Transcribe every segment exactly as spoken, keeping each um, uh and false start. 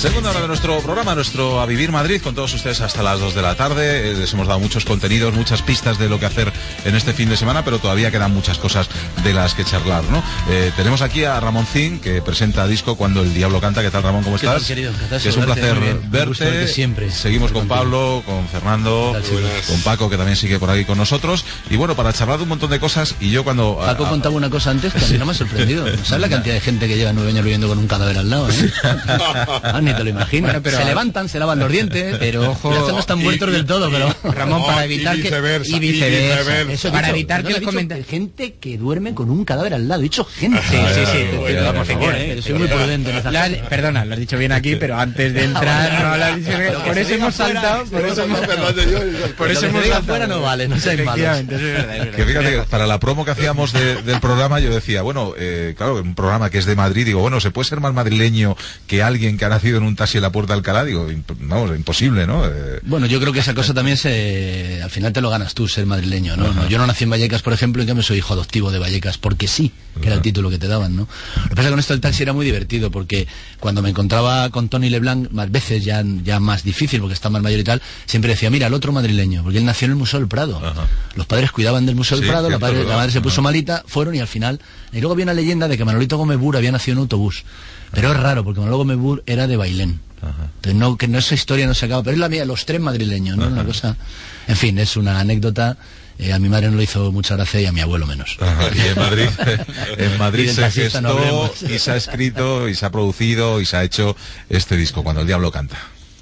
Segunda hora de nuestro programa, nuestro A Vivir Madrid, con todos ustedes hasta las dos de la tarde. Eh, les hemos dado muchos contenidos, muchas pistas de lo que hacer en este fin de semana, pero todavía quedan muchas cosas de las que charlar, ¿no? Eh, tenemos aquí a Ramoncín, que presenta disco Cuando el Diablo Canta. ¿Qué tal, Ramón? ¿Cómo estás? ¿Qué tal, querido? ¿Qué tal? Que es un placer verte. Siempre. Seguimos con Pablo, con Fernando, con Paco, que también sigue por ahí con nosotros. Y bueno, para charlar de un montón de cosas, y yo cuando... Paco a, contaba una cosa antes que a mí no me ha sorprendido. ¿Sabes la cantidad de gente que lleva nueve años viviendo con un cadáver al lado, eh? Ah, ni te lo imaginas. Bueno, pero se levantan, se lavan los dientes, pero ojo, ya no están muertos y, del todo, pero Ramón, no, para evitar y viceversa, que y viceversa, y viceversa. Eso para dicho, evitar que el comentario, gente que duerme con un cadáver al lado, he dicho gente. Sí, sí, sí. Soy muy prudente en esa la, Perdona, lo has dicho bien aquí, pero antes de entrar no lo has dicho bien. Por eso hemos saltado, por eso hemos por eso hemos saltado. Fuera no vale, no seáis malos. Que fíjate que para la promo que hacíamos de, del programa yo decía, bueno, eh, claro, un programa que es de Madrid, digo, bueno, ¿se puede ser más madrileño que alguien que ha nacido en un taxi en la Puerta de Alcalá? Digo, imp vamos, imposible, ¿no? Eh, bueno, yo creo que esa cosa también se... al final te lo ganas tú, ser madrileño, ¿no? no yo no nací en Vallecas, por ejemplo, y en cambio soy hijo adoptivo de Vallecas, porque sí, que era el título que te daban, ¿no? Lo que pasa es que con esto del taxi era muy divertido, porque cuando me encontraba con Tony Leblanc, más veces ya, ya más difícil, porque está más mayor y tal, siempre decía, mira, el otro madrileño, porque él nació en el Museo del Prado. Ajá. Los padres cuidaban del Museo sí, del Prado, la, padre, la madre se puso Ajá. malita, fueron y al final... Y luego había una leyenda de que Manolito Gómez Bur había nacido en un autobús. Pero Ajá. es raro, porque Manolito Gómez Bur era de Bailén. Ajá. Entonces, no, que no, esa historia no se acaba, pero es la mía, los tres madrileños, ¿no? Ajá. Una cosa... En fin, es una anécdota... Eh, a mi madre no le hizo mucha gracia y a mi abuelo menos. Ajá, y en Madrid, en Madrid se gestó no y se ha escrito y se ha producido y se ha hecho este disco, Cuando el Diablo Canta.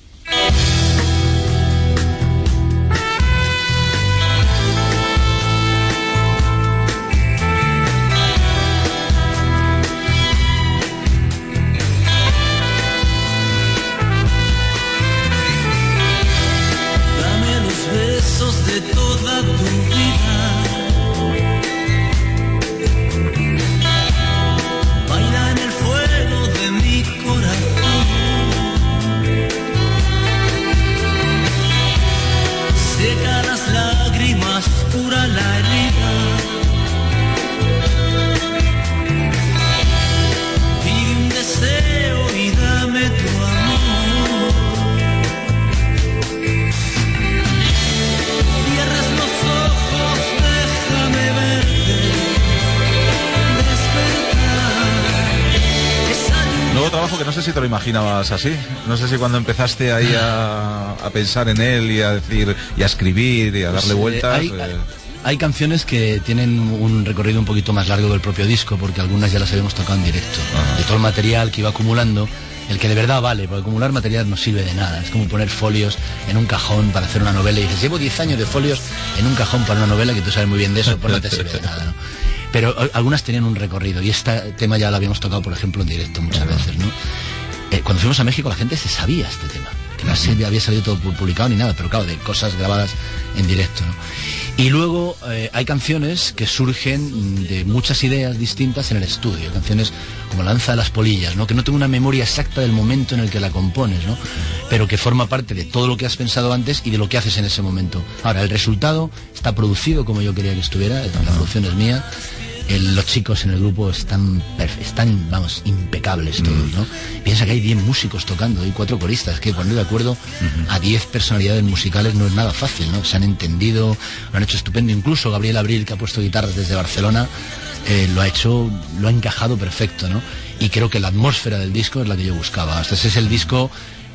Que no sé si te lo imaginabas así, no sé si cuando empezaste ahí a, a pensar en él y a decir y a escribir y a darle pues, vueltas. Eh, hay, eh... hay canciones que tienen un recorrido un poquito más largo del propio disco, porque algunas ya las habíamos tocado en directo. Ajá. De todo el material que iba acumulando, el que de verdad vale, porque acumular material no sirve de nada. Es como poner folios en un cajón para hacer una novela y dices, llevo diez años de folios en un cajón para una novela, que tú sabes muy bien de eso, pues no te sirve de nada, ¿no? Pero algunas tenían un recorrido, y este tema ya lo habíamos tocado, por ejemplo, en directo muchas veces, ¿no? Eh, cuando fuimos a México la gente se sabía este tema, que no se había salido todo publicado ni nada, pero claro, de cosas grabadas en directo, ¿no? Y luego eh, hay canciones que surgen de muchas ideas distintas en el estudio, canciones como Lanza de las Polillas, ¿no? Que no tengo una memoria exacta del momento en el que la compones, ¿no? Pero que forma parte de todo lo que has pensado antes y de lo que haces en ese momento. Ahora, el resultado está producido como yo quería que estuviera, la producción es mía. El, los chicos en el grupo están, están vamos, impecables todos, ¿no? Piensa que hay diez músicos tocando, hay cuatro coristas, que poner de acuerdo uh-huh. a diez personalidades musicales no es nada fácil, ¿no? Se han entendido, lo han hecho estupendo, incluso Gabriel Abril, que ha puesto guitarras desde Barcelona, eh, lo ha hecho, lo ha encajado perfecto, ¿no? Y creo que la atmósfera del disco es la que yo buscaba. Este es el disco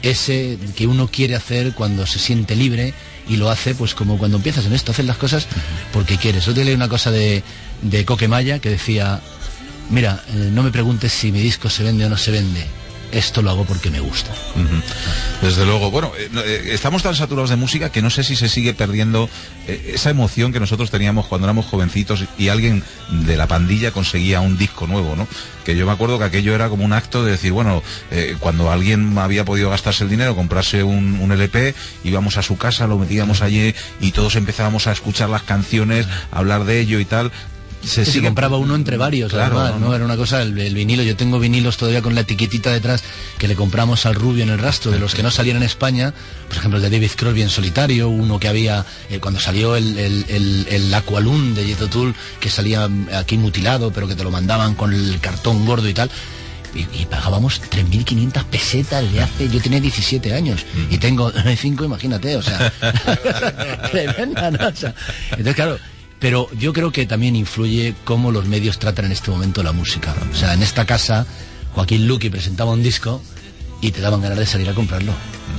ese que uno quiere hacer cuando se siente libre, y lo hace pues como cuando empiezas en esto, haces las cosas porque quieres. Yo te leí una cosa de, de Coquemaya que decía, mira, eh, no me preguntes si mi disco se vende o no se vende, esto lo hago porque me gusta. Uh-huh. Desde luego, bueno, eh, estamos tan saturados de música que no sé si se sigue perdiendo eh, esa emoción que nosotros teníamos cuando éramos jovencitos y alguien de la pandilla conseguía un disco nuevo, ¿no? Que yo me acuerdo que aquello era como un acto de decir, bueno, eh, cuando alguien había podido gastarse el dinero, comprarse un, un L P, íbamos a su casa, lo metíamos allí y todos empezábamos a escuchar las canciones, a hablar de ello y tal. Se, se compraba uno entre varios, claro, además, ¿no? Era una cosa, el, el vinilo, yo tengo vinilos todavía con la etiquetita detrás que le compramos al Rubio en el Rastro, de los que no salían en España, por ejemplo el de David Crosby en solitario, uno que había, eh, cuando salió el, el, el, el Aqualung de Jethro Tull, que salía aquí mutilado, pero que te lo mandaban con el cartón gordo y tal. y, y pagábamos tres mil quinientas pesetas de hace, yo tenía diecisiete años y tengo cinco, imagínate, o sea, tremenda, ¿no? O sea, entonces claro, pero yo creo que también influye cómo los medios tratan en este momento la música. O sea, en esta casa Joaquín Luqui presentaba un disco y te daban ganas de salir a comprarlo.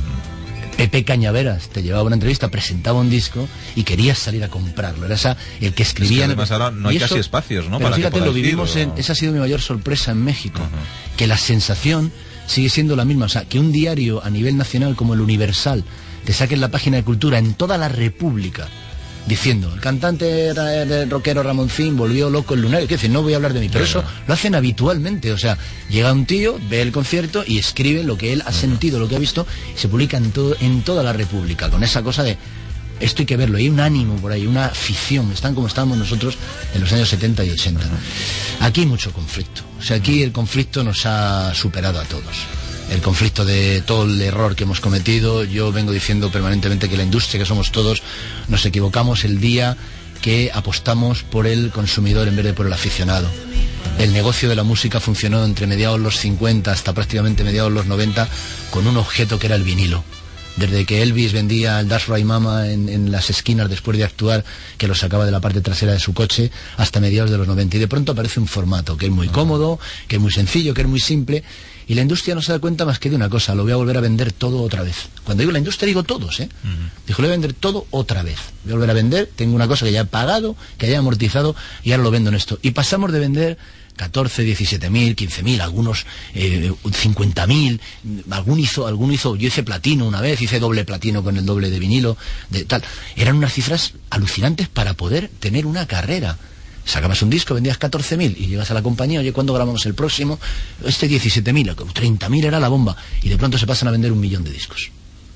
Pepe Cañaveras te llevaba una entrevista, presentaba un disco y querías salir a comprarlo. Era esa, el que escribía... Es que además ahora no hay eso, casi espacios, ¿no? Pero para fíjate, que lo vivimos ir, o... en... Esa ha sido mi mayor sorpresa en México. Uh-huh. Que la sensación sigue siendo la misma. O sea, que un diario a nivel nacional como el Universal te saque en la página de cultura en toda la República diciendo, el cantante rockero Ramoncín volvió loco el lunario. Es decir, no voy a hablar de mí, pero eso lo hacen habitualmente. O sea, llega un tío, ve el concierto y escribe lo que él ha sentido, lo que ha visto, y se publica en, todo, en toda la República, con esa cosa de, esto hay que verlo, hay un ánimo por ahí, una afición, están como estábamos nosotros en los años setenta y ochenta. Aquí hay mucho conflicto, o sea, aquí el conflicto nos ha superado a todos. El conflicto de todo el error que hemos cometido. Yo vengo diciendo permanentemente que la industria, que somos todos, nos equivocamos el día que apostamos por el consumidor en vez de por el aficionado. El negocio de la música funcionó entre mediados de los cincuenta hasta prácticamente mediados de los noventa con un objeto que era el vinilo. Desde que Elvis vendía el That's Right Mama en, en las esquinas después de actuar, que lo sacaba de la parte trasera de su coche, hasta mediados de los noventa. Y de pronto aparece un formato que es muy cómodo, que es muy sencillo, que es muy simple. Y la industria no se da cuenta más que de una cosa: lo voy a volver a vender todo otra vez. Cuando digo la industria digo todos, ¿eh? Uh-huh. Dijo, lo voy a vender todo otra vez. Voy a volver a vender, tengo una cosa que ya he pagado, que ya he amortizado, y ahora lo vendo en esto. Y pasamos de vender catorce, diecisiete mil, quince mil, algunos eh, cincuenta mil, algún hizo, algún hizo, yo hice platino una vez, hice doble platino con el doble de vinilo, de tal. Eran unas cifras alucinantes para poder tener una carrera. Sacabas un disco, vendías catorce mil y llegas a la compañía, oye, ¿cuándo grabamos el próximo? Este diecisiete mil, treinta mil era la bomba. Y de pronto se pasan a vender un millón de discos.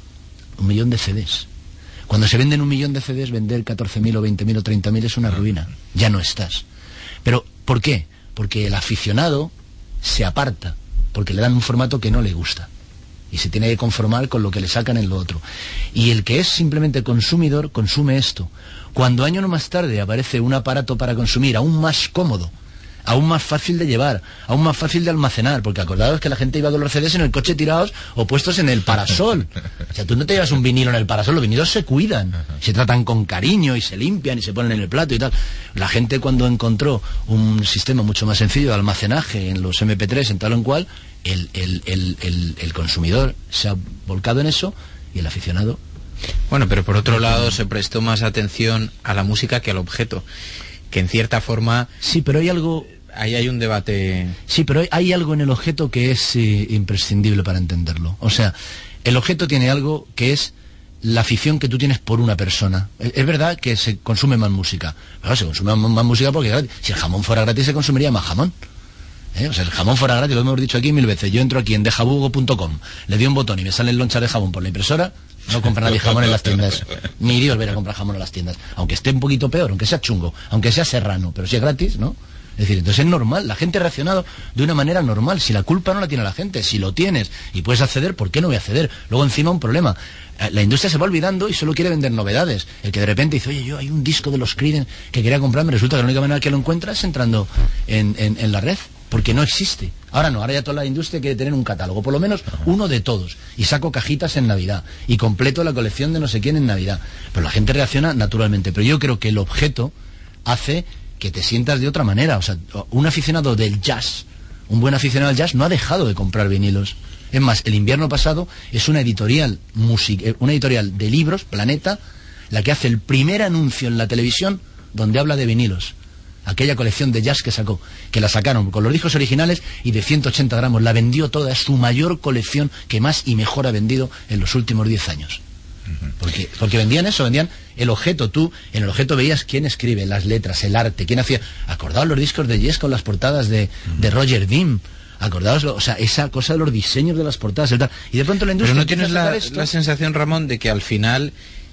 Un millón de C Ds. Cuando se venden un millón de C Ds, vender catorce mil o veinte mil o treinta mil es una ruina. Ya no estás. Pero, ¿por qué? Porque el aficionado se aparta, porque le dan un formato que no le gusta. Y se tiene que conformar con lo que le sacan en lo otro. Y el que es simplemente consumidor, consume esto. Cuando años más tarde aparece un aparato para consumir aún más cómodo, aún más fácil de llevar, aún más fácil de almacenar, porque acordaos que la gente iba con los C Ds en el coche tirados o puestos en el parasol. O sea, tú no te llevas un vinilo en el parasol, los vinilos se cuidan, se tratan con cariño y se limpian y se ponen en el plato y tal. La gente, cuando encontró un sistema mucho más sencillo de almacenaje en los eme pe tres, en tal o en cual, el, el, el, el, el consumidor se ha volcado en eso y el aficionado. Bueno, pero por otro lado se prestó más atención a la música que al objeto, que en cierta forma... Sí, pero hay algo... Ahí hay un debate... Sí, pero hay, hay algo en el objeto que es eh, imprescindible para entenderlo. O sea, el objeto tiene algo que es la afición que tú tienes por una persona. Es, es verdad que se consume más música. Pero se consume más, más música porque gratis. Si el jamón fuera gratis se consumiría más jamón. ¿Eh? O sea, el jamón fuera gratis, lo hemos dicho aquí mil veces. Yo entro aquí en dejabugo punto com, le doy un botón y me salen lonchas de jamón por la impresora. No compra nadie jamón en las tiendas. Ni Dios viene a comprar jamón en las tiendas. Aunque esté un poquito peor, aunque sea chungo, aunque sea serrano, pero si es gratis, ¿no? Es decir, entonces es normal, la gente ha reaccionado de una manera normal. Si la culpa no la tiene la gente, si lo tienes y puedes acceder, ¿por qué no voy a acceder? Luego encima un problema, la industria se va olvidando y solo quiere vender novedades. El que de repente dice, oye, yo hay un disco de los Creedence que quería comprarme, resulta que la única manera que lo encuentra es entrando en, en, en la red, porque no existe. Ahora no, ahora ya toda la industria quiere tener un catálogo, por lo menos uno de todos, y saco cajitas en Navidad y completo la colección de no sé quién en Navidad. Pero la gente reacciona naturalmente, pero yo creo que el objeto hace que te sientas de otra manera. O sea, un aficionado del jazz, un buen aficionado al jazz no ha dejado de comprar vinilos. Es más, el invierno pasado es una editorial music, una editorial de libros, Planeta, la que hace el primer anuncio en la televisión donde habla de vinilos. Aquella colección de jazz que sacó, que la sacaron con los discos originales y de ciento ochenta gramos, la vendió toda, es su mayor colección que más y mejor ha vendido en los últimos diez años. Porque, porque vendían eso, vendían el objeto. Tú en el objeto veías quién escribe, las letras, el arte, quién hacía. Acordaos los discos de Yes con las portadas de, de Roger Dean. Acordaos, o sea, esa cosa de los diseños de las portadas, el tal. Y de pronto la industria... Pero no tienes la, la sensación, Ramón, de que al final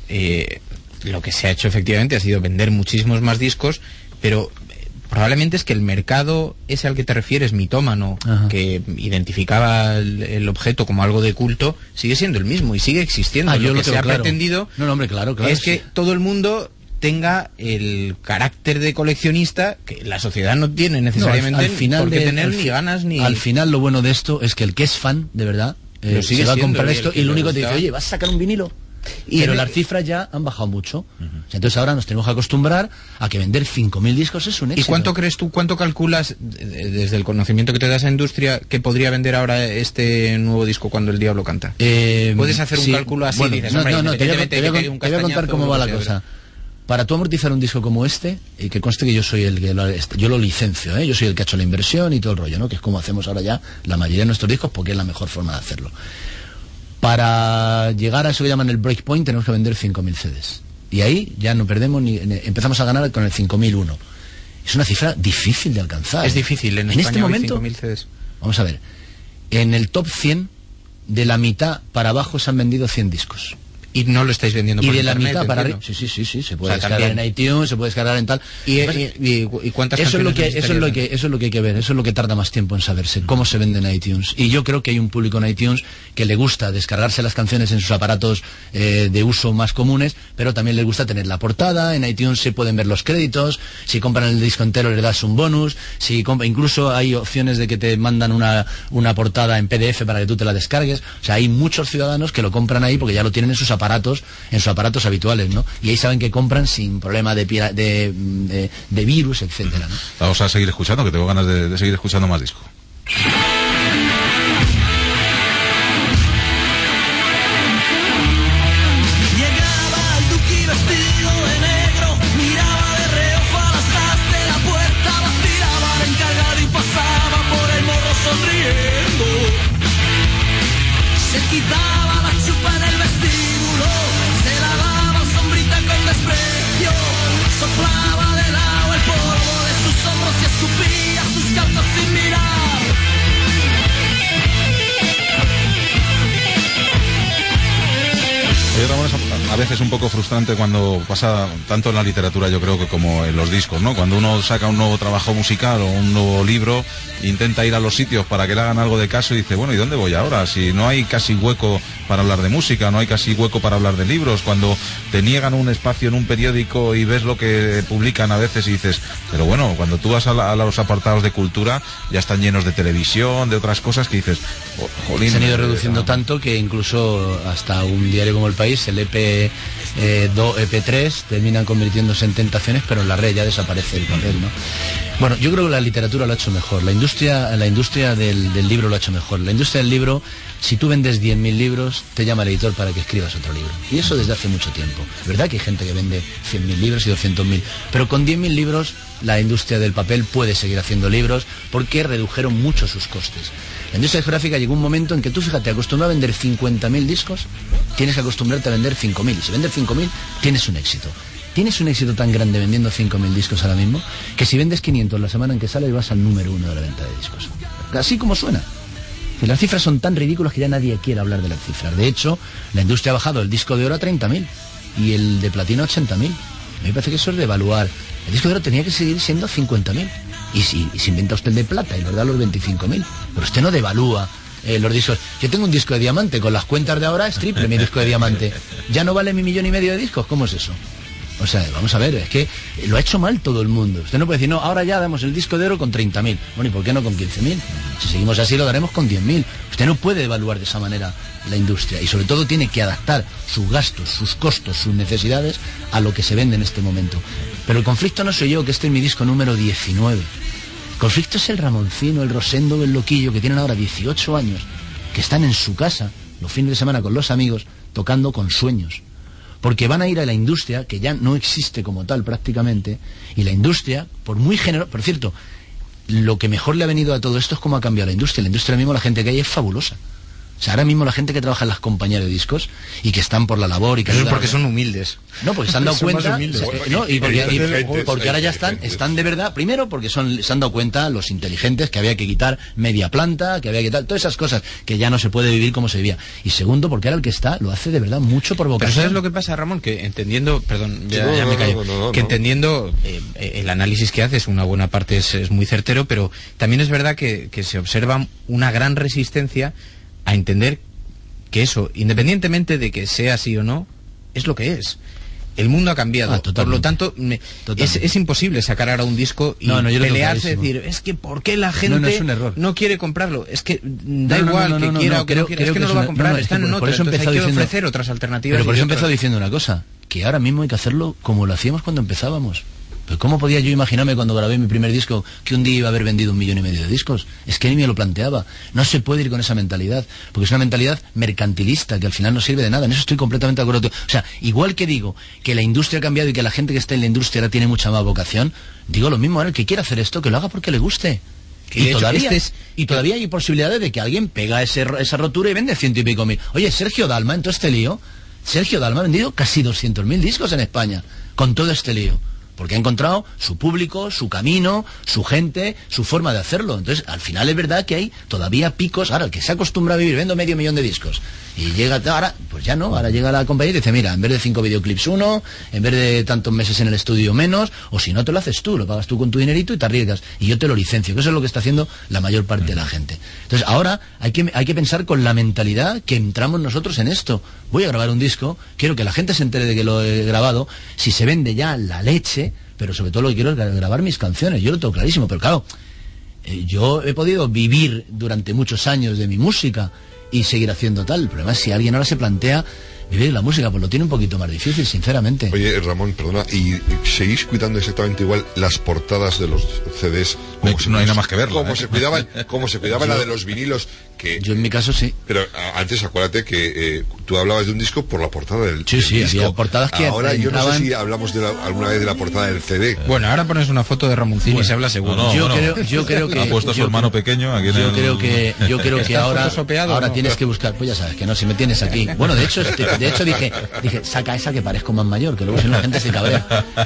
eh, lo que se ha hecho efectivamente ha sido vender muchísimos más discos, pero probablemente es que el mercado ese al que te refieres, mitómano, ajá, que identificaba el, el objeto como algo de culto, sigue siendo el mismo y sigue existiendo. Ah, lo yo que lo se ha claro. pretendido no, no, hombre, claro, claro, es sí. que todo el mundo tenga el carácter de coleccionista que la sociedad no tiene necesariamente, no, al, al final por qué de, tener al, ni ganas ni... Al final lo bueno de esto es que el que es fan, de verdad, eh, se va a comprar esto y lo único que te dice, oye, ¿vas a sacar un vinilo? Y pero el... las cifras ya han bajado mucho. Uh-huh. Entonces ahora nos tenemos que acostumbrar a que vender cinco mil discos es un éxito. ¿Y cuánto crees tú, cuánto calculas, desde el conocimiento que te da esa industria, que podría vender ahora este nuevo disco Cuando el Diablo Canta? Eh, ¿Puedes hacer sí, un cálculo así? Bueno, dices, no, hombre, no, no, te voy, a, te, voy a, un te voy a contar cómo va la cosa. Para tú amortizar un disco como este, y que conste que yo soy el que lo, yo lo licencio, ¿eh? Yo soy el que ha hecho la inversión y todo el rollo, ¿no? Que es como hacemos ahora ya la mayoría de nuestros discos, porque es la mejor forma de hacerlo. Para llegar a eso que llaman el breakpoint tenemos que vender cinco mil C Ds. Y ahí ya no perdemos ni empezamos a ganar con el cinco mil uno. Es una cifra difícil de alcanzar. Es difícil, en, en España este momento, cinco mil C Ds. Vamos a ver, en el top cien, de la mitad para abajo se han vendido cien discos. Y no lo estáis vendiendo por y de internet, la mitad para arriba. entiendo. Sí, sí, sí, sí, se puede O sea, descargar también. en iTunes, se puede descargar en tal. ¿Y, y, y, y cuántas eso es lo que canciones eso es lo que eso es lo que hay que ver, eso es lo que tarda más tiempo en saberse, cómo se vende en iTunes. Y yo creo que hay un público en iTunes que le gusta descargarse las canciones en sus aparatos eh, de uso más comunes, pero también le gusta tener la portada. En iTunes se pueden ver los créditos, si compran el disco entero les das un bonus, si compra, incluso hay opciones de que te mandan una una portada en P D F para que tú te la descargues. O sea, hay muchos ciudadanos que lo compran ahí porque ya lo tienen en sus aparatos, en sus aparatos habituales, ¿no? Y ahí saben que compran sin problema de, de, de, de virus, etcétera, ¿no? Vamos a seguir escuchando, que tengo ganas de, de seguir escuchando más disco. Llegaba el Duki vestido de negro, miraba de reojo a las gas de la puerta, vacilaba el encargado y pasaba por el morro sonriendo. Se quitaba la chupa en el vestíbulo, se la daba sombrita con desprecio, soplaba de lado el polvo de sus hombros y escupía sus calzas sin mirar. Oye, Ramón, es a veces un poco frustrante cuando pasa tanto en la literatura, yo creo, que como en los discos, ¿no? Cuando uno saca un nuevo trabajo musical o un nuevo libro, intenta ir a los sitios para que le hagan algo de caso y dice, bueno, ¿y dónde voy ahora? Si no hay casi hueco para hablar de música, no hay casi hueco para hablar de libros, cuando te niegan un espacio en un periódico y ves lo que publican a veces y dices, pero bueno, cuando tú vas a, la, a los apartados de cultura ya están llenos de televisión, de otras cosas que dices, oh, jolín. Se han ido reduciendo tanto que incluso hasta un diario como El País, el E P dos, E P tres, terminan convirtiéndose en Tentaciones, pero en la red ya desaparece el papel, ¿no? Bueno, yo creo que la literatura lo ha hecho mejor, la industria, la industria del, del libro lo ha hecho mejor. La industria del libro, si tú vendes diez mil libros, te llama el editor para que escribas otro libro. Y eso desde hace mucho tiempo. Es verdad que hay gente que vende cien mil libros y doscientos mil, pero con diez mil libros la industria del papel puede seguir haciendo libros porque redujeron mucho sus costes. La industria discográfica llegó un momento en que tú, fíjate, acostumbrado a vender cincuenta mil discos, tienes que acostumbrarte a vender cinco mil. Y si vendes cinco mil, tienes un éxito. Tienes un éxito tan grande vendiendo cinco mil discos ahora mismo, que si vendes quinientos la semana en que sales vas al número uno de la venta de discos. Así como suena. Y las cifras son tan ridículas que ya nadie quiere hablar de las cifras. De hecho, la industria ha bajado el disco de oro a treinta mil y el de platino a ochenta mil. A mí me parece que eso es de evaluar. El disco de oro tenía que seguir siendo cincuenta mil. Y si, y si inventa usted el de plata y nos da los veinticinco mil. Pero usted no devalúa eh, los discos. Yo tengo un disco de diamante, con las cuentas de ahora es triple mi disco de diamante. ¿Ya no vale mi millón y medio de discos? ¿Cómo es eso? O sea, vamos a ver, es que lo ha hecho mal todo el mundo. Usted no puede decir, no, ahora ya damos el disco de oro con treinta mil. Bueno, ¿y por qué no con quince mil? Si seguimos así lo daremos con diez mil. Usted no puede evaluar de esa manera la industria. Y sobre todo tiene que adaptar sus gastos, sus costos, sus necesidades a lo que se vende en este momento. Pero el conflicto no soy yo, que este es mi disco número diecinueve. El conflicto es el Ramoncino, el Rosendo, el Loquillo, que tienen ahora dieciocho años, que están en su casa los fines de semana con los amigos, tocando con sueños. Porque van a ir a la industria, que ya no existe como tal prácticamente, y la industria, por muy generosa, por cierto, lo que mejor le ha venido a todo esto es cómo ha cambiado la industria. La industria ahora mismo, la gente que hay es fabulosa. O sea, ahora mismo la gente que trabaja en las compañías de discos y que están por la labor y que... Eso es porque son humildes. No, porque se han dado cuenta... humildes. Eh, no, y porque, y porque ahora ya están, están de verdad... Primero porque son, se han dado cuenta los inteligentes que había que quitar media planta, que había que quitar todas esas cosas, que ya no se puede vivir como se vivía. Y segundo, porque ahora el que está lo hace de verdad mucho por vocación. Pero ¿sabes lo que pasa, Ramón? Que entendiendo... Perdón, ya, no, ya me callo. No, no, no, que entendiendo eh, el análisis que haces, una buena parte es, es muy certero, pero también es verdad que, que se observa una gran resistencia a entender que eso, independientemente de que sea así o no, es lo que es. el mundo ha cambiado. Ah, por lo tanto, me, es, es imposible sacar ahora un disco y no, no, pelearse, decir, es que ¿por qué la gente no, no, es un error. no quiere comprarlo? Es que da no, no, igual no, no, que no, quiera no, o que no creo, quiera, es creo que no que lo va a una, comprar, no, no, están es que en por otra, eso entonces hay que diciendo, ofrecer otras alternativas. Pero por eso he otras. empezado diciendo una cosa, que ahora mismo hay que hacerlo como lo hacíamos cuando empezábamos. Pero ¿cómo podía yo imaginarme cuando grabé mi primer disco que un día iba a haber vendido un millón y medio de discos? Es que ni me lo planteaba. No se puede ir con esa mentalidad, porque es una mentalidad mercantilista que al final no sirve de nada. En eso estoy completamente de acuerdo. O sea, igual que digo que la industria ha cambiado y que la gente que está en la industria ahora tiene mucha más vocación, digo lo mismo, ahora el que quiera hacer esto, que lo haga porque le guste. Y, y, todavía, este es, y todavía hay posibilidades de que alguien pega ese, esa rotura y vende ciento y pico mil. Oye, Sergio Dalma, en todo este lío, Sergio Dalma ha vendido casi doscientos mil discos en España, con todo este lío. Porque ha encontrado su público, su camino, su gente, su forma de hacerlo. Entonces, al final es verdad que hay todavía picos. Ahora, el que se acostumbra a vivir vendo medio millón de discos y llega ahora, pues ya no, ahora llega la compañía y dice, mira, en vez de cinco videoclips uno, en vez de tantos meses en el estudio menos, o si no te lo haces tú, lo pagas tú con tu dinerito y te arriesgas. Y yo te lo licencio, que eso es lo que está haciendo la mayor parte de la gente. Entonces, ahora hay que, hay que pensar con la mentalidad que entramos nosotros en esto. Voy a grabar un disco, quiero que la gente se entere de que lo he grabado, si se vende ya la leche, pero sobre todo lo que quiero es grabar mis canciones, yo lo tengo clarísimo, pero claro, eh, yo he podido vivir durante muchos años de mi música y seguir haciendo tal. El problema es si alguien ahora se plantea vivir la música, pues lo tiene un poquito más difícil, sinceramente. Oye, Ramón, perdona, ¿y seguís cuidando exactamente igual las portadas de los C Ds? No, no hay nada más que verlo. Como ¿eh? se cuidaba, como se cuidaba la de los vinilos. Que, yo en mi caso sí. Pero a, antes acuérdate que eh, tú hablabas de un disco por la portada del, sí, del sí, disco. Había portadas que ahora entraban... yo no sé si hablamos de la, alguna vez de la portada del C D. Bueno, ahora pones una foto de Ramoncín bueno, y se habla seguro. No, no, yo, bueno, creo, yo creo que... Ha puesto a su hermano creo, pequeño aquí en Yo el... creo que, yo creo que ahora, ahora no? tienes que buscar... Pues ya sabes, que no, si me tienes aquí... Bueno, de hecho, de hecho dije, dije, saca esa que parezco más mayor, que luego si no la gente se cabrea.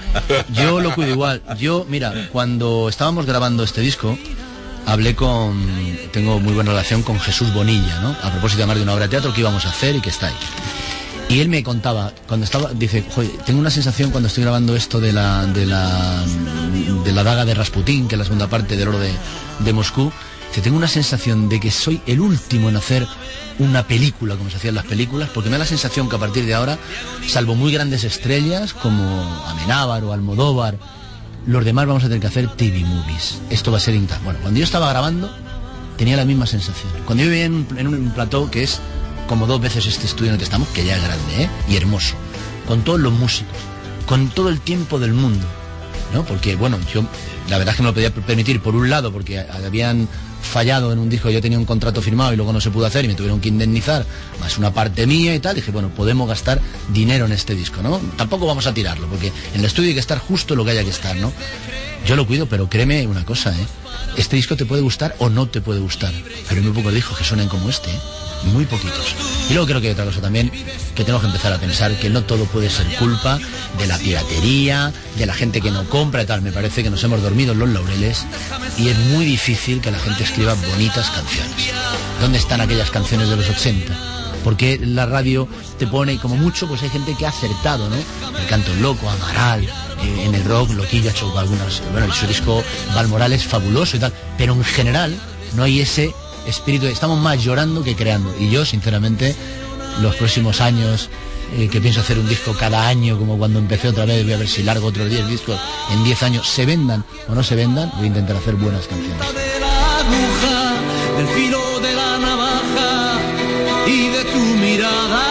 Yo lo cuido igual. Yo, mira, cuando estábamos grabando este disco, hablé con... Tengo muy buena relación con Jesús Bonilla, ¿no? A propósito además de una obra de teatro que íbamos a hacer y que está ahí. Y él me contaba, cuando estaba, dice, joder, tengo una sensación cuando estoy grabando esto de la de la de la daga de Rasputín, que es la segunda parte del oro de, de Moscú, dice, tengo una sensación de que soy el último en hacer una película como se hacían las películas, porque me da la sensación que a partir de ahora, salvo muy grandes estrellas como Amenábar o Almodóvar, los demás vamos a tener que hacer T V movies. Esto va a ser inter... Bueno, cuando yo estaba grabando tenía la misma sensación. Cuando yo vivía en un, en un plató que es como dos veces este estudio en el que estamos, que ya es grande, ¿eh? Y hermoso, con todos los músicos, con todo el tiempo del mundo, ¿no? Porque, bueno, yo la verdad es que no lo podía permitir, por un lado, porque habían fallado en un disco, yo tenía un contrato firmado y luego no se pudo hacer y me tuvieron que indemnizar, más una parte mía y tal. Dije, bueno, podemos gastar dinero en este disco, ¿no? Tampoco vamos a tirarlo, porque en el estudio hay que estar justo lo que haya que estar, ¿no? Yo lo cuido, pero créeme una cosa, ¿eh? Este disco te puede gustar o no te puede gustar, pero hay muy pocos discos que suenen como este, ¿eh? Muy poquitos. Y luego creo que hay otra cosa también, que tenemos que empezar a pensar que no todo puede ser culpa de la piratería, de la gente que no compra y tal. Me parece que nos hemos dormido en los laureles y es muy difícil que la gente escriba bonitas canciones. ¿Dónde están aquellas canciones de los ochenta? Porque la radio te pone, como mucho, pues hay gente que ha acertado, ¿no? El Canto Loco, Amaral, eh, en el rock, Loquillo ha hecho algunas... Bueno, su disco Balmoral es fabuloso y tal, pero en general no hay ese espíritu, estamos más llorando que creando. Y yo, sinceramente, los próximos años, eh, que pienso hacer un disco cada año, como cuando empecé otra vez, voy a ver si largo otros diez discos en diez años, se vendan o no se vendan, voy a intentar hacer buenas canciones. De la aguja, del filo de la navaja y de tu mirada.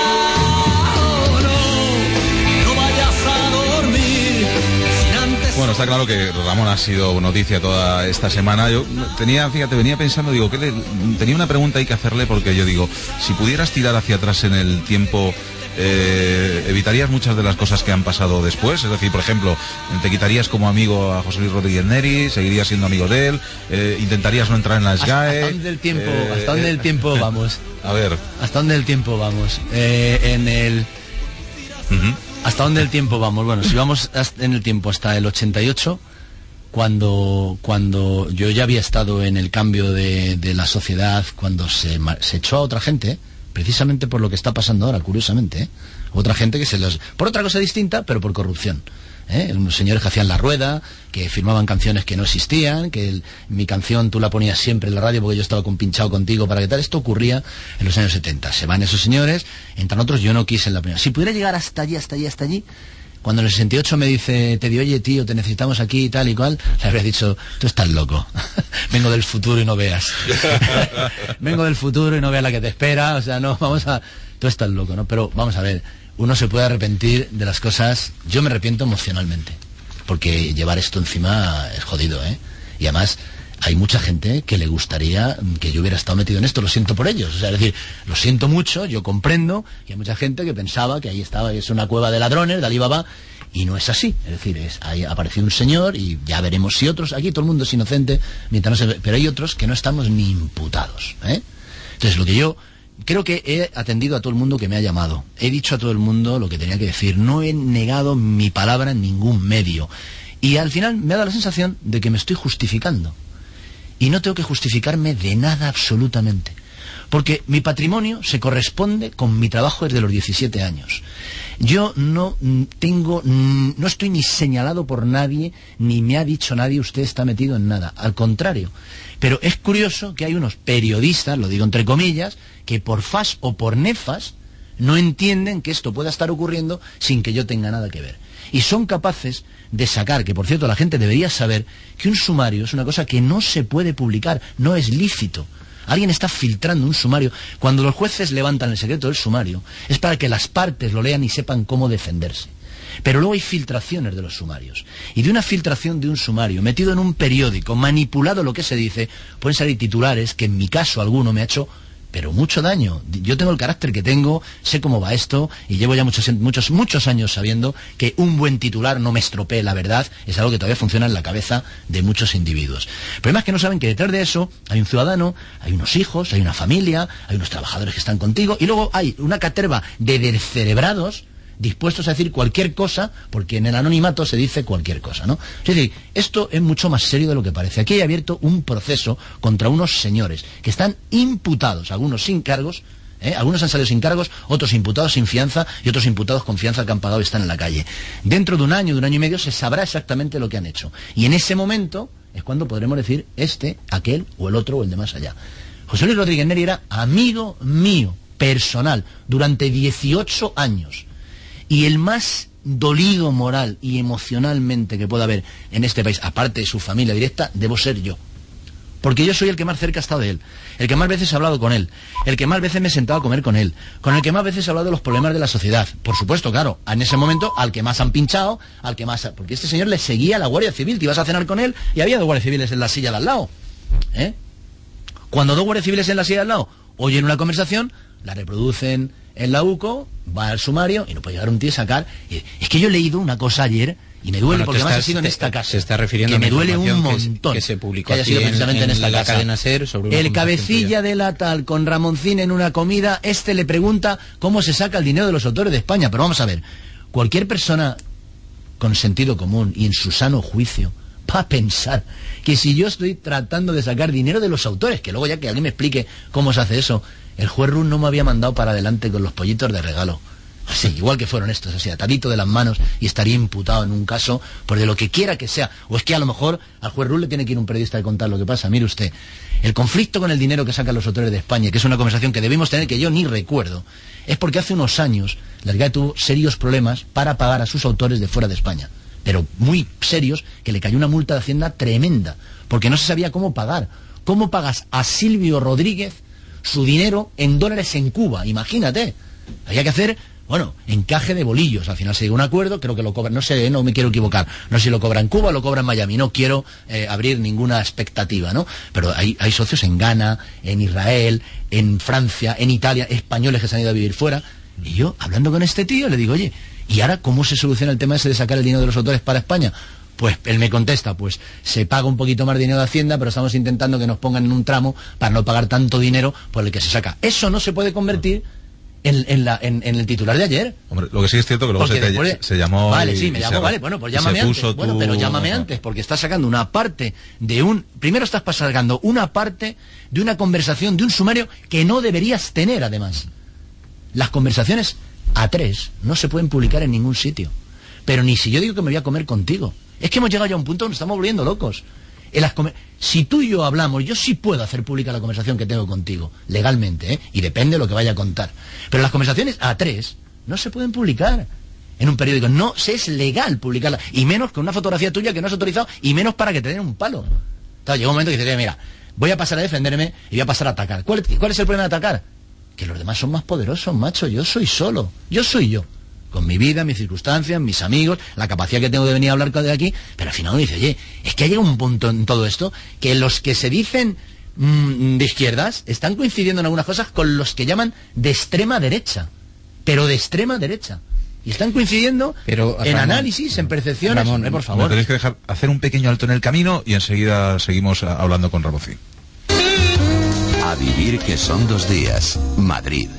Oh, no, no vayas a dormir sin antes... Bueno, está claro que Ramón ha sido noticia toda esta semana. Yo tenía, fíjate, venía pensando, digo, que le, tenía una pregunta ahí que hacerle, porque yo digo, si pudieras tirar hacia atrás en el tiempo, eh, ¿evitarías muchas de las cosas que han pasado después? Es decir, por ejemplo, ¿te quitarías como amigo a José Luis Rodríguez Neri? ¿Seguirías siendo amigo de él? Eh, ¿Intentarías no entrar en la S G A E? ¿Hasta dónde el tiempo, Eh, hasta dónde el tiempo vamos? A ver. ¿Hasta dónde el tiempo vamos? Eh, en el... Uh-huh. ¿Hasta dónde el tiempo vamos? Bueno, si vamos en el tiempo hasta el ochenta y ocho, cuando, cuando yo ya había estado en el cambio de, de la sociedad, cuando se, se echó a otra gente, precisamente por lo que está pasando ahora, curiosamente, ¿eh? Otra gente que se los... por otra cosa distinta, pero por corrupción. ¿Eh? Unos señores que hacían la rueda, que firmaban canciones que no existían, que el, mi canción tú la ponías siempre en la radio porque yo estaba compinchado contigo para que tal. Esto ocurría en los años setenta. Se van esos señores, entran otros, yo no quise en la primera. Si pudiera llegar hasta allí, hasta allí, hasta allí, cuando en el sesenta y ocho me dice, te digo, oye tío, te necesitamos aquí y tal y cual, le habría dicho, tú estás loco, vengo del futuro y no veas. Vengo del futuro y no veas la que te espera, o sea, no, vamos a... tú estás loco, ¿no? Pero vamos a ver, uno se puede arrepentir de las cosas. Yo me arrepiento emocionalmente, porque llevar esto encima es jodido, ¿eh? Y además hay mucha gente que le gustaría que yo hubiera estado metido en esto, lo siento por ellos, o sea, es decir, lo siento mucho, yo comprendo, y hay mucha gente que pensaba que ahí estaba, es una cueva de ladrones, de Alibaba, y no es así, es decir, es, ahí ha aparecido un señor, y ya veremos si otros, aquí todo el mundo es inocente, mientras no se ve, pero hay otros que no estamos ni imputados, ¿eh? Entonces, lo que yo... creo que he atendido a todo el mundo que me ha llamado. He dicho a todo el mundo lo que tenía que decir. No he negado mi palabra en ningún medio. Y al final me ha dado la sensación de que me estoy justificando. Y no tengo que justificarme de nada absolutamente. Porque mi patrimonio se corresponde con mi trabajo desde los diecisiete años. Yo no tengo, no estoy ni señalado por nadie, ni me ha dicho nadie, usted está metido en nada. Al contrario. Pero es curioso que hay unos periodistas, lo digo entre comillas, que por fas o por nefas no entienden que esto pueda estar ocurriendo sin que yo tenga nada que ver. Y son capaces de sacar, que por cierto la gente debería saber, que un sumario es una cosa que no se puede publicar, no es lícito. Alguien está filtrando un sumario. Cuando los jueces levantan el secreto del sumario, es para que las partes lo lean y sepan cómo defenderse. Pero luego hay filtraciones de los sumarios. Y de una filtración de un sumario, metido en un periódico, manipulado lo que se dice, pueden salir titulares que en mi caso alguno me ha hecho, pero mucho daño. Yo tengo el carácter que tengo, sé cómo va esto, y llevo ya muchos, muchos, muchos años sabiendo que un buen titular no me estropee la verdad, es algo que todavía funciona en la cabeza de muchos individuos. El problema es que no saben que detrás de eso hay un ciudadano, hay unos hijos, hay una familia, hay unos trabajadores que están contigo, y luego hay una caterva de descerebrados dispuestos a decir cualquier cosa, porque en el anonimato se dice cualquier cosa, ¿no? Es decir, esto es mucho más serio de lo que parece. Aquí hay abierto un proceso contra unos señores que están imputados, algunos sin cargos, ¿eh? Algunos han salido sin cargos, otros imputados sin fianza y otros imputados con fianza que han pagado y están en la calle. Dentro de un año, de un año y medio, se sabrá exactamente lo que han hecho. Y en ese momento es cuando podremos decir este, aquel o el otro o el de más allá. José Luis Rodríguez Neri era amigo mío, personal, durante dieciocho años. Y el más dolido moral y emocionalmente que pueda haber en este país, aparte de su familia directa, debo ser yo. Porque yo soy el que más cerca ha estado de él, el que más veces he hablado con él, el que más veces me he sentado a comer con él, con el que más veces he hablado de los problemas de la sociedad. Por supuesto, claro, en ese momento al que más han pinchado, al que más... Porque este señor le seguía a la Guardia Civil, te ibas a cenar con él y había dos guardias civiles en la silla de al lado. ¿Eh? Cuando dos guardias civiles en la silla de al lado oyen una conversación, la reproducen en la U C O, va al sumario y no puede llegar un tío y sacar. Y, es que yo he leído una cosa ayer y me duele, bueno, porque además ha sido en esta casa. Se está refiriendo que a me duele un Que, montón que se publicó que haya sido precisamente en, en, en esta la casa. Cadena Ser sobre una el cabecilla de la tal con Ramoncín en una comida, este le pregunta cómo se saca el dinero de los autores de España. Pero vamos a ver, cualquier persona con sentido común y en su sano juicio va a pensar que si yo estoy tratando de sacar dinero de los autores, que luego ya que alguien me explique cómo se hace eso, el juez Ruz no me había mandado para adelante con los pollitos de regalo. Sí, igual que fueron estos, así, atadito de las manos, y estaría imputado en un caso por de lo que quiera que sea. O es que a lo mejor al juez Ruz le tiene que ir un periodista a contar lo que pasa. Mire usted, el conflicto con el dinero que sacan los autores de España, que es una conversación que debemos tener, que yo ni recuerdo, es porque hace unos años la Liga tuvo serios problemas para pagar a sus autores de fuera de España. Pero muy serios, que le cayó una multa de Hacienda tremenda, porque no se sabía cómo pagar. ¿Cómo pagas a Silvio Rodríguez su dinero en dólares en Cuba? Imagínate. Había que hacer, bueno, encaje de bolillos. Al final se llegó a un acuerdo, creo que lo cobran, no sé, no me quiero equivocar, no sé si lo cobra en Cuba o lo cobra en Miami, no quiero eh, abrir ninguna expectativa, ¿no? Pero hay, hay socios en Ghana, en Israel, en Francia, en Italia, españoles que se han ido a vivir fuera. Y yo, hablando con este tío, le digo, oye, ¿y ahora cómo se soluciona el tema ese de sacar el dinero de los autores para España? Pues él me contesta, pues se paga un poquito más de dinero de Hacienda, pero estamos intentando que nos pongan en un tramo para no pagar tanto dinero por el que se saca. Eso no se puede convertir en, en, la, en, en el titular de ayer. Hombre, lo que sí es cierto que luego se, te, de... se llamó... Vale, sí, me llamó, vale, bueno, pues llámame antes. Tu... Bueno, pero llámame antes, porque estás sacando una parte de un... Primero estás sacando una parte de una conversación, de un sumario que no deberías tener, además. Las conversaciones a tres no se pueden publicar en ningún sitio. Pero ni si yo digo que me voy a comer contigo. Es que hemos llegado ya a un punto donde nos estamos volviendo locos. En las si tú y yo hablamos, yo sí puedo hacer pública la conversación que tengo contigo, legalmente, ¿eh? Y depende de lo que vaya a contar. Pero las conversaciones a tres no se pueden publicar en un periódico. No se es legal publicarla. Y menos con una fotografía tuya que no has autorizado, y menos para que te den un palo. Entonces, llega un momento que dices, mira, voy a pasar a defenderme y voy a pasar a atacar. ¿Cuál, ¿Cuál es el problema de atacar? Que los demás son más poderosos, macho. Yo soy solo. Yo soy yo. Con mi vida, mis circunstancias, mis amigos, la capacidad que tengo de venir a hablar de aquí, pero al final uno dice, oye, es que ha llegado un punto en todo esto que los que se dicen mmm, de izquierdas están coincidiendo en algunas cosas con los que llaman de extrema derecha, pero de extrema derecha. Y están coincidiendo pero, en Ramón, análisis, en percepciones. Ramón, por favor. Me tenéis que dejar hacer un pequeño alto en el camino y enseguida seguimos hablando con Ramoncín. A vivir que son dos días. Madrid.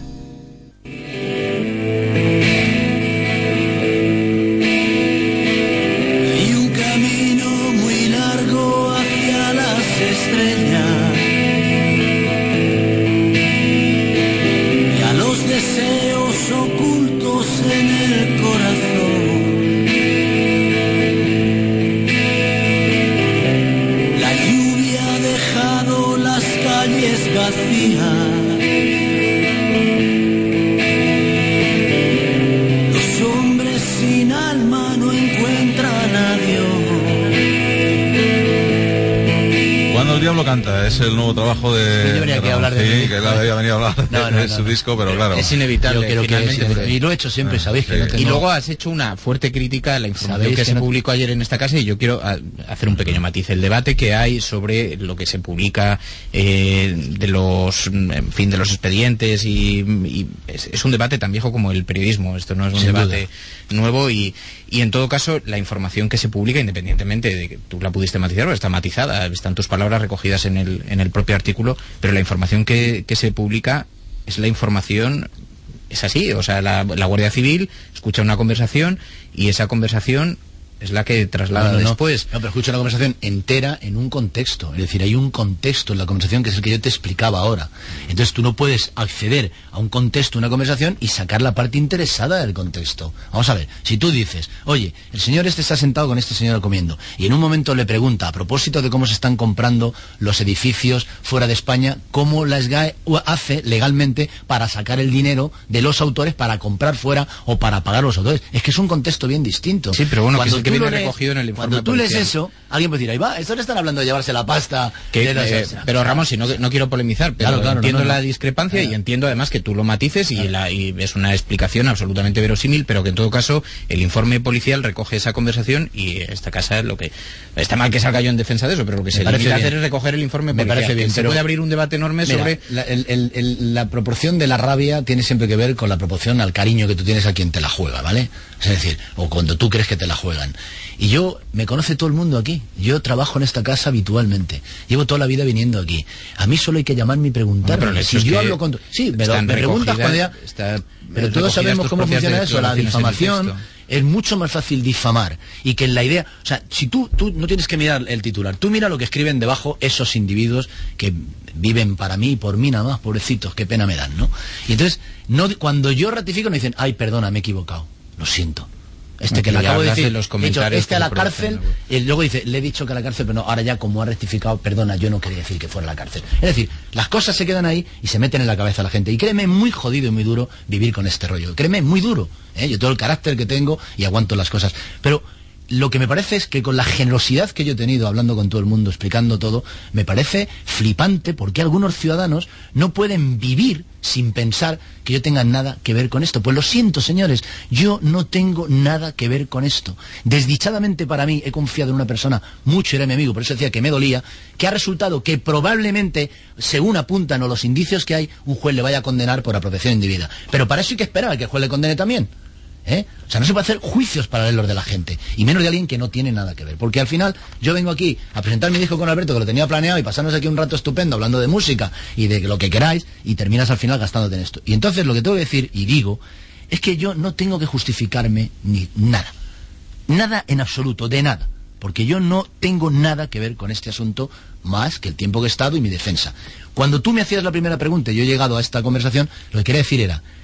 El Diablo Canta es el nuevo trabajo de... Yo venía aquí a hablar de sí, que él había venido a hablar no, de, no, de no, su no. disco, pero claro. Es inevitable, Yo creo que es, porque... y lo he hecho siempre, Ah, sabéis sí. que no tengo... Y luego has hecho una fuerte crítica a la información que, que se no... publicó ayer en esta casa, y yo quiero a, hacer un pequeño matiz. El debate que hay sobre lo que se publica eh, de los, en fin, de los expedientes, y, y es, es un debate tan viejo como el periodismo. Esto no es un Sin debate duda. nuevo, y, y en todo caso la información que se publica, independientemente de que tú la pudiste matizar, pues está matizada, están tus palabras recogidas en el, en el propio artículo, pero la información que, que se publica es la información, es así, o sea, la, la Guardia Civil escucha una conversación y esa conversación es la que traslada no, no, después. No, pero escucha una conversación entera en un contexto. Es decir, hay un contexto en la conversación que es el que yo te explicaba ahora. Entonces tú no puedes acceder a un contexto, una conversación, y sacar la parte interesada del contexto. Vamos a ver, si tú dices, oye, el señor este está sentado con este señor comiendo, y en un momento le pregunta, a propósito de cómo se están comprando los edificios fuera de España, cómo la S G A E hace legalmente para sacar el dinero de los autores para comprar fuera o para pagar a los autores. Es que es un contexto bien distinto. Sí, pero bueno, Cuando que, es el que viene lees, recogido en el informe cuando tú lees policial. eso, alguien puede decir, ahí va, estos están hablando de llevarse la pasta. Que, de los... eh, pero Ramón, si no, no quiero polemizar, pero Claro, claro, entiendo no, no, la no. discrepancia, Claro. y entiendo además que tú lo matices, y, la, y es una explicación absolutamente verosímil, pero que en todo caso el informe policial recoge esa conversación, y esta casa lo que está mal que salga yo en defensa de eso, pero lo que se parece limita a bien. hacer es recoger el informe Me policial. parece bien, Se pero- puede abrir un debate enorme Mira, sobre... la, el- el- el- la proporción de la rabia tiene siempre que ver con la proporción al cariño que tú tienes a quien te la juega, ¿vale? Es decir, o cuando tú crees que te la juegan. Y yo, me conoce todo el mundo aquí. Yo trabajo en esta casa habitualmente. Llevo toda la vida viniendo aquí. A mí solo hay que llamarme y preguntarme. Bueno, pero el si hecho es yo que hablo con... Sí, pero están me preguntas recogidas- cuando ya... está- Pero todos recogidas sabemos tus cómo propias funciona eso, la declaraciones en el difamación. texto. Es mucho más fácil difamar. Y que en la idea... O sea, si tú, tú no tienes que mirar el titular, tú mira lo que escriben debajo esos individuos que viven para mí y por mí nada más, pobrecitos, qué pena me dan, ¿no? Y entonces, no, cuando yo ratifico, me dicen, ay, perdona, me he equivocado, lo siento. Este Aquí que le ya acabo de hablas de decir, los he dicho, comentarios este que a la se producen cárcel, en la web. y luego dice, le he dicho que a la cárcel, pero no, ahora ya como ha rectificado, perdona, yo no quería decir que fuera a la cárcel. Es decir, las cosas se quedan ahí y se meten en la cabeza de la gente. Y créeme, muy jodido y muy duro vivir con este rollo. Créeme, muy duro. ¿eh? Yo tengo el carácter que tengo y aguanto las cosas. Pero lo que me parece es que con la generosidad que yo he tenido hablando con todo el mundo, explicando todo, me parece flipante porque algunos ciudadanos no pueden vivir sin pensar que yo tenga nada que ver con esto. Pues lo siento, señores, yo no tengo nada que ver con esto. Desdichadamente para mí he confiado en una persona, mucho era mi amigo, por eso decía que me dolía, que ha resultado que probablemente, según apuntan o los indicios que hay, un juez le vaya a condenar por apropiación indebida. Pero para eso hay que esperar a que el juez le condene también. ¿Eh? O sea, no se puede hacer juicios paralelos de la gente, y menos de alguien que no tiene nada que ver, porque al final yo vengo aquí a presentar mi disco con Alberto, que lo tenía planeado, y pasarnos aquí un rato estupendo hablando de música y de lo que queráis, y terminas al final gastándote en esto. Y entonces lo que tengo que decir, y digo, es que yo no tengo que justificarme ni nada, nada en absoluto, de nada, porque yo no tengo nada que ver con este asunto más que el tiempo que he estado y mi defensa. Cuando tú me hacías la primera pregunta y yo he llegado a esta conversación, lo que quería decir era,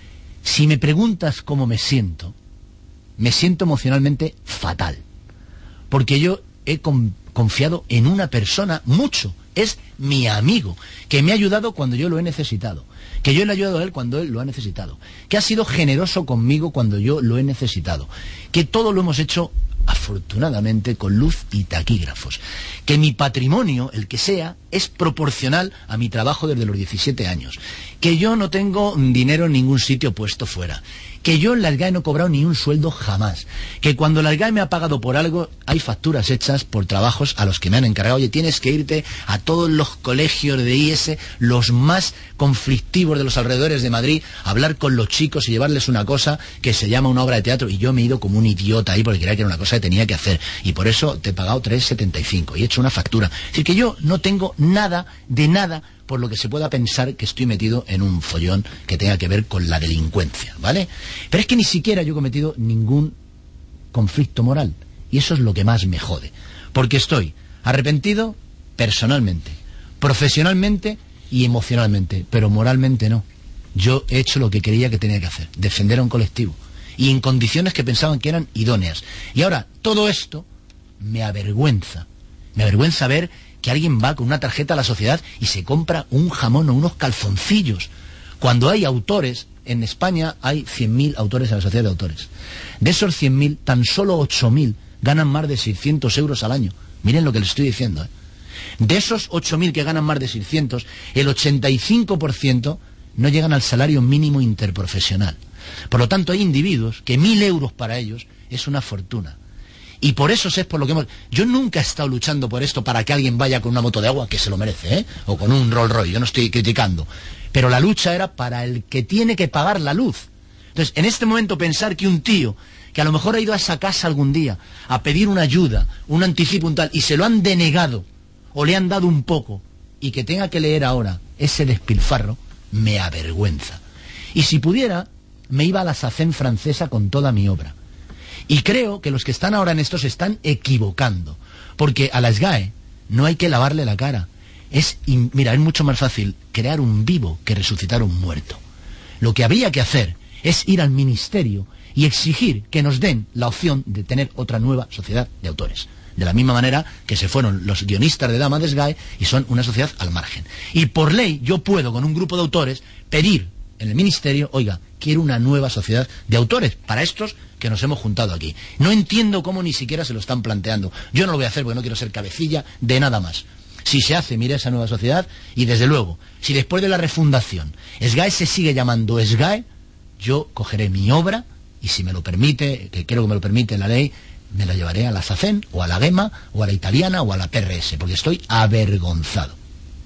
Si me preguntas cómo me siento, me siento emocionalmente fatal. Porque yo he con, confiado en una persona mucho. Es mi amigo, que me ha ayudado cuando yo lo he necesitado. Que yo le he ayudado a él cuando él lo ha necesitado. Que ha sido generoso conmigo cuando yo lo he necesitado. Que todo lo hemos hecho, afortunadamente, con luz y taquígrafos. Que mi patrimonio, el que sea, es proporcional a mi trabajo desde los diecisiete años. Que yo no tengo dinero en ningún sitio puesto fuera. Que yo en la S G A E no he cobrado ni un sueldo jamás. Que cuando la S G A E me ha pagado por algo, hay facturas hechas por trabajos a los que me han encargado. Oye, tienes que irte a todos los colegios de I S, los más conflictivos de los alrededores de Madrid, a hablar con los chicos y llevarles una cosa que se llama una obra de teatro. Y yo me he ido como un idiota ahí porque creía que era una cosa que tenía que hacer. Y por eso te he pagado tres setenta y cinco y he hecho una factura. Es decir, que yo no tengo nada de nada por lo que se pueda pensar que estoy metido en un follón que tenga que ver con la delincuencia, ¿vale? Pero es que ni siquiera yo he cometido ningún conflicto moral, y eso es lo que más me jode, porque estoy arrepentido personalmente, profesionalmente y emocionalmente, pero moralmente no. Yo he hecho lo que creía que tenía que hacer, defender a un colectivo, y en condiciones que pensaban que eran idóneas. Y ahora, todo esto me avergüenza, me avergüenza ver que alguien va con una tarjeta a la sociedad y se compra un jamón o unos calzoncillos, cuando hay autores. En España hay cien mil autores en la sociedad de autores. De esos cien mil, tan solo ocho mil ganan más de seiscientos euros al año. Miren lo que les estoy diciendo, ¿eh? De esos ocho mil que ganan más de seiscientos, el ochenta y cinco por ciento no llegan al salario mínimo interprofesional. Por lo tanto, hay individuos que mil euros para ellos es una fortuna. Y por eso es por lo que hemos... Yo nunca he estado luchando por esto para que alguien vaya con una moto de agua, que se lo merece, ¿eh? O con un Rolls Royce, yo no estoy criticando. Pero la lucha era para el que tiene que pagar la luz. Entonces, en este momento pensar que un tío, que a lo mejor ha ido a esa casa algún día a pedir una ayuda, un anticipo, un tal, y se lo han denegado, o le han dado un poco, y que tenga que leer ahora ese despilfarro, me avergüenza. Y si pudiera, me iba a la SACEM francesa con toda mi obra. Y creo que los que están ahora en esto se están equivocando, porque a la S G A E no hay que lavarle la cara. Es, mira, es mucho más fácil crear un vivo que resucitar un muerto. Lo que habría que hacer es ir al ministerio y exigir que nos den la opción de tener otra nueva sociedad de autores. De la misma manera que se fueron los guionistas de Dama de S G A E y son una sociedad al margen. Y por ley yo puedo, con un grupo de autores, pedir en el ministerio, oiga, quiero una nueva sociedad de autores para estos que nos hemos juntado aquí. No entiendo cómo ni siquiera se lo están planteando. Yo no lo voy a hacer porque no quiero ser cabecilla de nada más. Si se hace, mira esa nueva sociedad, y desde luego, si después de la refundación S G A E se sigue llamando S G A E, yo cogeré mi obra y, si me lo permite, que creo que me lo permite la ley, me la llevaré a la SACEM, o a la GEMA, o a la Italiana, o a la P R S, porque estoy avergonzado.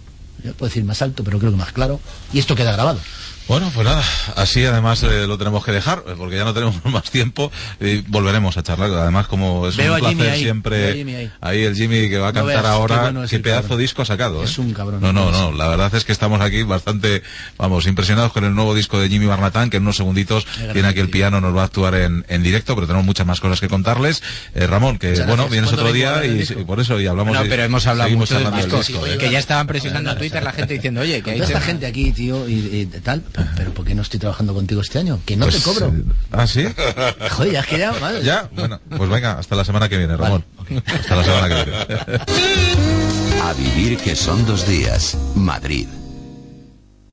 Yo puedo decir más alto, pero creo que más claro, y esto queda grabado. Bueno, pues nada, así además eh, lo tenemos que dejar, porque ya no tenemos más tiempo, y volveremos a charlar. Además, como es Veo un placer ahí, siempre, ahí. ahí el Jimmy que va a No cantar veas, ahora, qué bueno es qué el pedazo cabrón. disco ha sacado. ¿eh? Es un cabrón. No, no, no, la verdad es que estamos aquí bastante, vamos, impresionados con el nuevo disco de Jimmy Barnatán, que en unos segunditos viene aquí el piano, nos va a actuar en, en directo, pero tenemos muchas más cosas que contarles. Eh, Ramón, que Muchas bueno, gracias. vienes ¿Cuándo otro vengo a día hablar del y, disco? y por eso y hablamos No, de- pero hemos hablado seguimos mucho del hablando disco, del disco, ¿eh? que ya estaban presionando en Twitter la gente diciendo, oye, que hay Toda esta tema. gente aquí, tío, y, y tal, pero, pero ¿por qué no estoy trabajando contigo este año? Que no Pues, te cobro. eh, ¿Ah, sí? Joder, ya es que ya, madre. Ya, bueno, pues venga, hasta la semana que viene, Ramón. Vale, Hasta la semana que viene. A vivir que son dos días. Madrid.